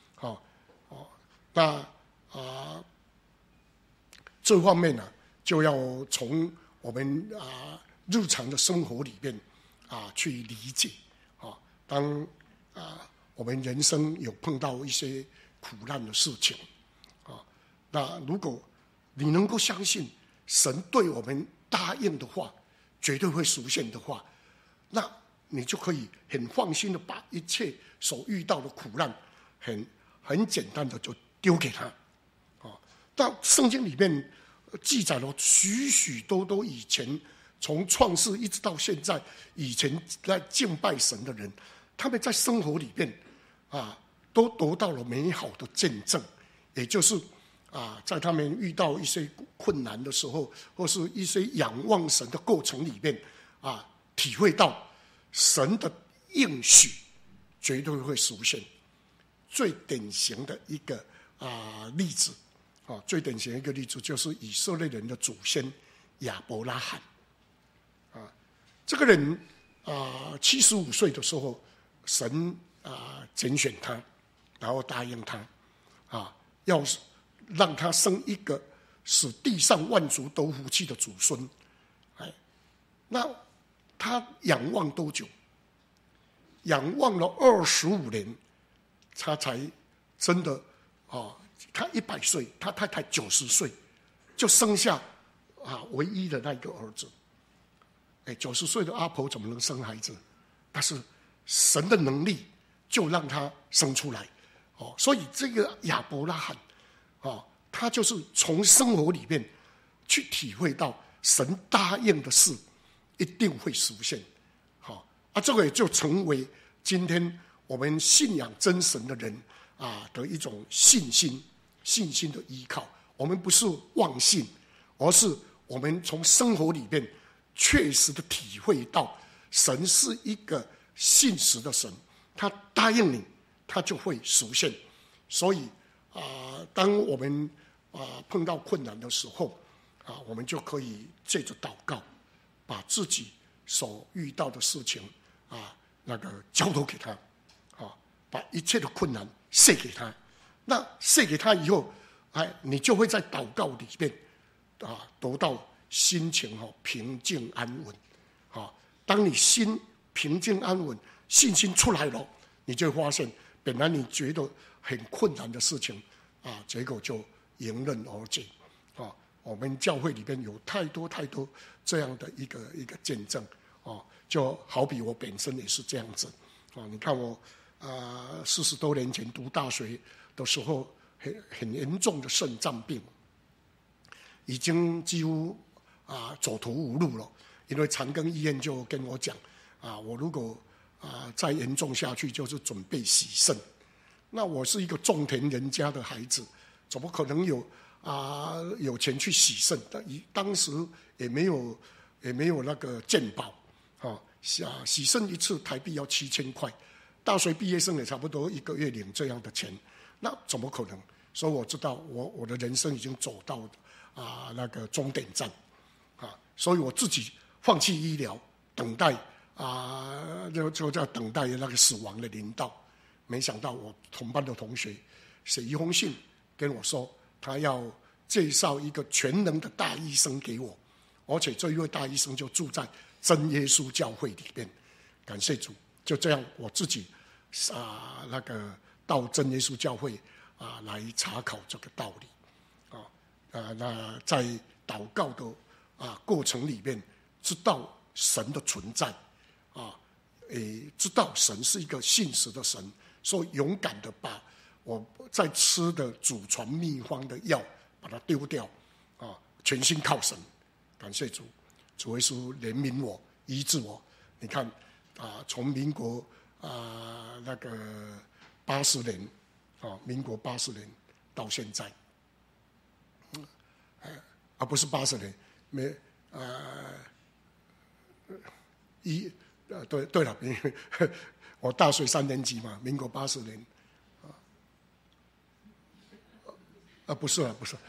那这方面呢，就要从我们日常的生活里面去理解。当我们人生有碰到一些苦难的事情，那如果你能够相信神对我们答应的话绝对会实现的话，那你就可以很放心的把一切所遇到的苦难很简单的就丢给他。但圣经里面记载了许许多多以前从创世一直到现在以前在敬拜神的人，他们在生活里面都得到了美好的见证，也就是在他们遇到一些困难的时候，或是一些仰望神的过程里面体会到神的应许绝对会实现。最典型的一个例子，最典型的一个例子就是以色列人的祖先亚伯拉罕。这个人75岁的时候，神拣选他，然后答应他要让他生一个使地上万族都服气的祖孙。那他仰望多久？仰望了25年，他才真的他100岁，他太太90岁，就生下唯一的那个儿子。90岁的阿婆怎么能生孩子？但是神的能力就让他生出来。所以这个亚伯拉罕他就是从生活里面去体会到神答应的事一定会实现。这个也就成为今天我们信仰真神的人的一种信心的依靠。我们不是妄信，而是我们从生活里面确实的体会到神是一个信实的神，他答应你，他就会实现。所以当我们碰到困难的时候我们就可以借着祷告，把自己所遇到的事情交托给他，把一切的困难卸给他。那卸给他以后，你就会在祷告里面得到心情平静安稳。当你心平静安稳，信心出来了，你就会发现本来你觉得很困难的事情结果就迎刃而解。我们教会里面有太多这样的一个见证。就好比我本身也是这样子。你看我40多年前读大学的时候，很严重的肾脏病，已经几乎走投无路了。因为长庚医院就跟我讲我如果再严重下去，就是准备洗肾。那我是一个种田人家的孩子，怎么可能有钱去洗肾？当时也没有那个健保。洗肾一次台币要7000块，大学毕业生也差不多1个月领这样的钱，那怎么可能？所以我知道我的人生已经走到那个终点站所以我自己放弃医疗，等待就在等待那个死亡的临到。没想到我同班的同学写一封信跟我说，他要介绍一个全能的大医生给我，而且这一位大医生就住在真耶稣教会里面。感谢主，就这样我自己到真耶稣教会来查考这个道理那在祷告的过程里面，知道神的存在也知道神是一个信实的神，所以勇敢的把我在吃的祖传秘方的药把它丢掉全心靠神。感谢主，主耶稣怜悯我，医治我。你看从民国 80年，民国80年到现在，不是80年，对了，我大学3年级嘛，民国80年，不是，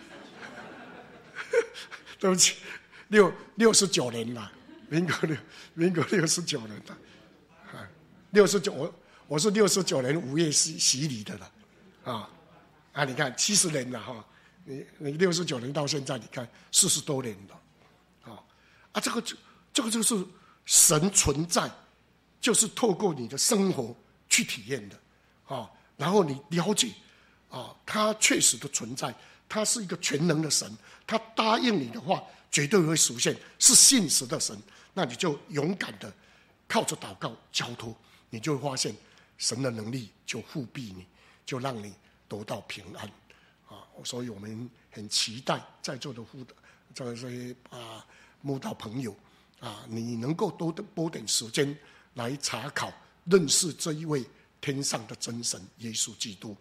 对不起，69年了，民国69年了，69，我是69年5月洗礼的了，你看70年了哈，你69年到现在，你看40多年了，这个就是神存在，就是透过你的生活去体验的，然后你了解，他确实的存在，他是一个全能的神，他答应你的话绝对会实现，是信实的神，那你就勇敢的靠着祷告交托，你就会发现神的能力就护庇你，就让你得到平安，所以我们很期待在座的这些慕道朋友，你能够多点时间来查考认识这一位天上的真神耶稣基督。